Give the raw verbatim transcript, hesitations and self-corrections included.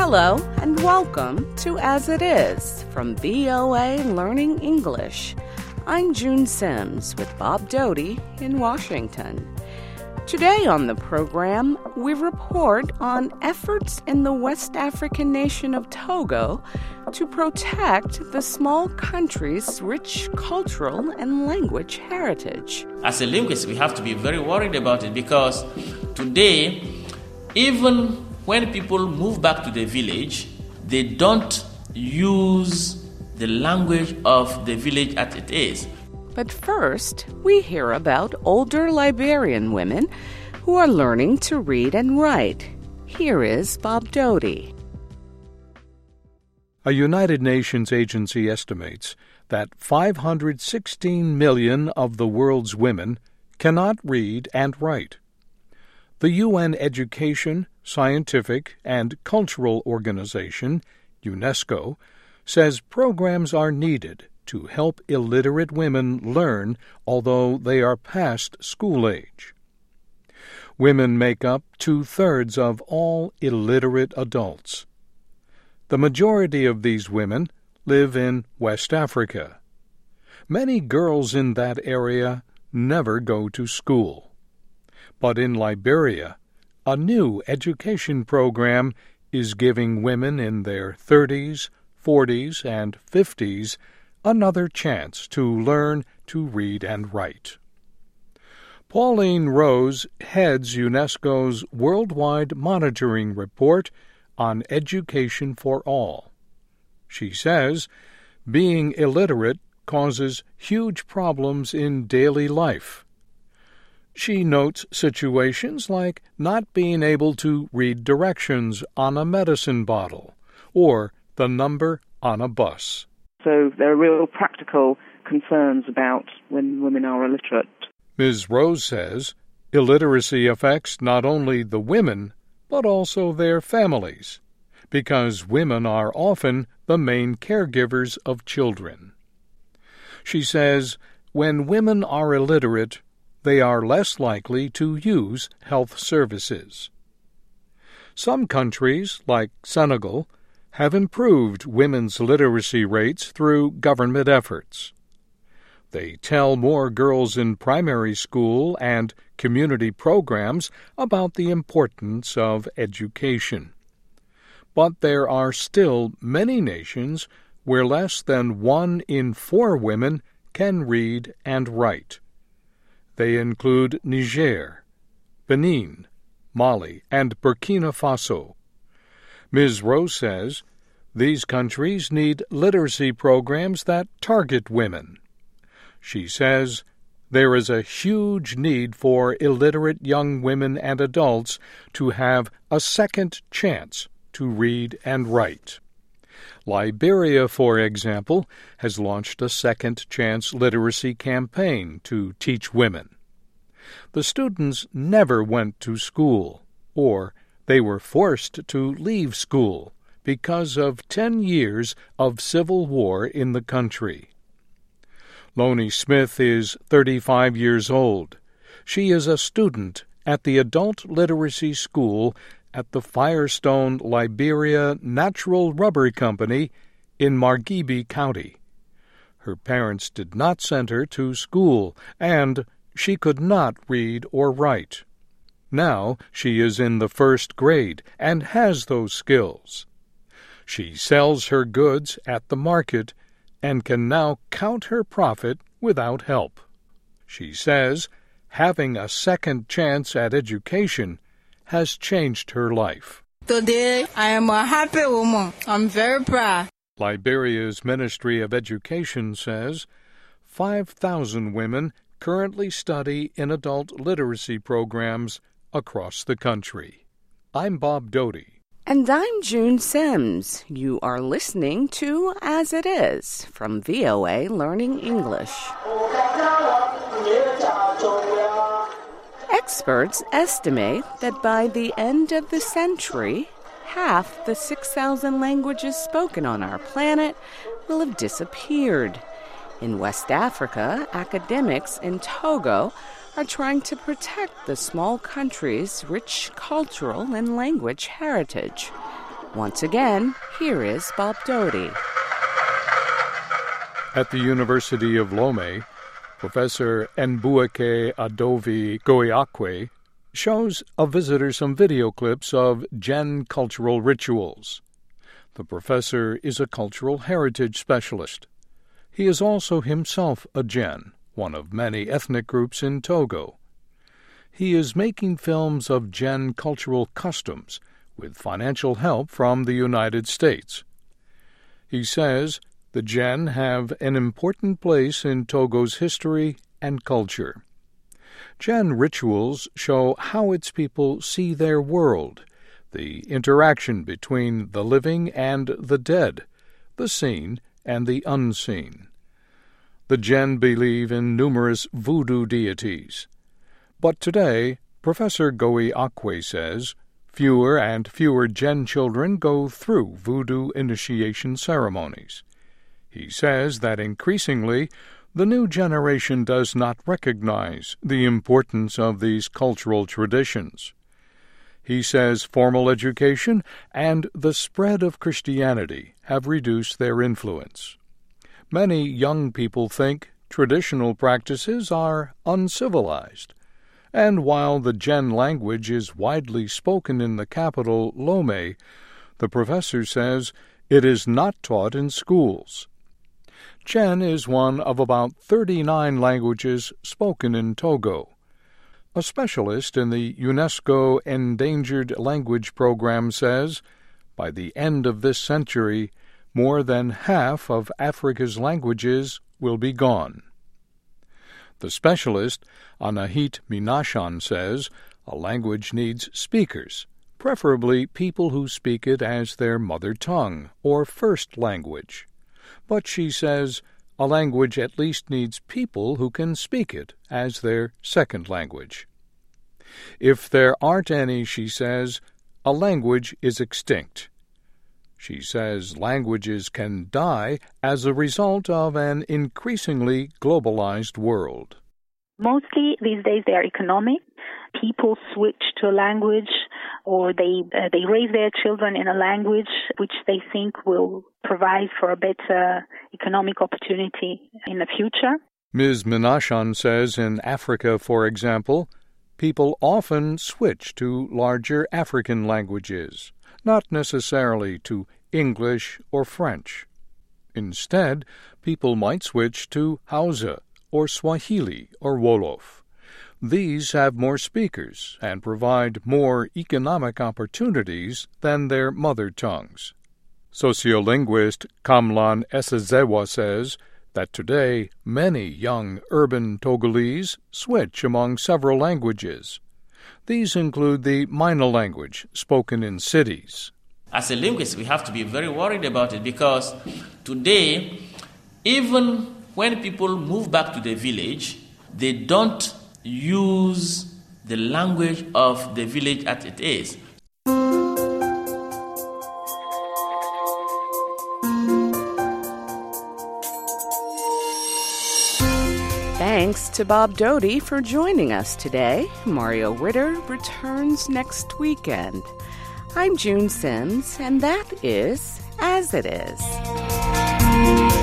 Hello and welcome to As It Is from V O A Learning English. I'm June Sims with Bob Doty in Washington. Today on the program, we report on efforts in the West African nation of Togo to protect the small country's rich cultural and language heritage. As a linguist, we have to be very worried about it because today, even when people move back to the village, they don't use the language of the village as it is. But first, we hear about older Liberian women who are learning to read and write. Here is Bob Doty. A United Nations agency estimates that five hundred sixteen million of the world's women cannot read and write. The U N Education, Scientific, and Cultural Organization, UNESCO, says programs are needed to help illiterate women learn, although they are past school age. Women make up two-thirds of all illiterate adults. The majority of these women live in West Africa. Many girls in that area never go to school. But in Liberia, a new education program is giving women in their thirties, forties, and fifties another chance to learn to read and write. Pauline Rose heads UNESCO's Worldwide Monitoring Report on Education for All. She says being illiterate causes huge problems in daily life. She notes situations like not being able to read directions on a medicine bottle or the number on a bus. So there are real practical concerns about when women are illiterate. Miz Rose says illiteracy affects not only the women, but also their families, because women are often the main caregivers of children. She says when women are illiterate, they are less likely to use health services. Some countries, like Senegal, have improved women's literacy rates through government efforts. They tell more girls in primary school and community programs about the importance of education. But there are still many nations where less than one in four women can read and write. They include Niger, Benin, Mali, and Burkina Faso. Miz Rose says these countries need literacy programs that target women. She says there is a huge need for illiterate young women and adults to have a second chance to read and write. Liberia, for example, has launched a Second Chance Literacy campaign to teach women. The students never went to school, or they were forced to leave school because of ten years of civil war in the country. Lonnie Smith is thirty-five years old. She is a student at the Adult Literacy School at the Firestone Liberia Natural Rubber Company in Margibi County. Her parents did not send her to school, and she could not read or write. Now she is in the first grade and has those skills. She sells her goods at the market and can now count her profit without help. She says having a second chance at education has changed her life. Today, I am a happy woman. I'm very proud. Liberia's Ministry of Education says five thousand women currently study in adult literacy programs across the country. I'm Bob Doty. And I'm June Sims. You are listening to As It Is from V O A Learning English. Experts estimate that by the end of the century, half the six thousand languages spoken on our planet will have disappeared. In West Africa, academics in Togo are trying to protect the small country's rich cultural and language heritage. Once again, here is Bob Doty. At the University of Lomé, Professor Nbueke Adovi Goiakwe shows a visitor some video clips of Gen cultural rituals. The professor is a cultural heritage specialist. He is also himself a Gen, one of many ethnic groups in Togo. He is making films of Gen cultural customs with financial help from the United States. He says the Gen have an important place in Togo's history and culture. Gen rituals show how its people see their world, the interaction between the living and the dead, the seen and the unseen. The Gen believe in numerous voodoo deities. But today, Professor Goiakwe says, fewer and fewer Gen children go through voodoo initiation ceremonies. He says that increasingly, the new generation does not recognize the importance of these cultural traditions. He says formal education and the spread of Christianity have reduced their influence. Many young people think traditional practices are uncivilized, and while the Gen language is widely spoken in the capital, Lomé, the professor says it is not taught in schools. Gen is one of about thirty-nine languages spoken in Togo. A specialist in the UNESCO Endangered Language Program says, by the end of this century, more than half of Africa's languages will be gone. The specialist, Anahit Minashan, says a language needs speakers, preferably people who speak it as their mother tongue or first language. But she says a language at least needs people who can speak it as their second language. If there aren't any, she says, a language is extinct. She says languages can die as a result of an increasingly globalized world. Mostly these days they are economic. People switch to a language or they uh, they raise their children in a language which they think will provide for a better economic opportunity in the future. Miz Minashan says in Africa, for example, people often switch to larger African languages, not necessarily to English or French. Instead, people might switch to Hausa or Swahili or Wolof. These have more speakers and provide more economic opportunities than their mother tongues. Sociolinguist Kamlan Esezewa says that today many young urban Togolese switch among several languages. These include the Mina language spoken in cities. As a linguist, we have to be very worried about it because today, even when people move back to the village, they don't use the language of the village as it is. Thanks to Bob Doty for joining us today. Mario Ritter returns next weekend. I'm June Sims, and that is As It Is.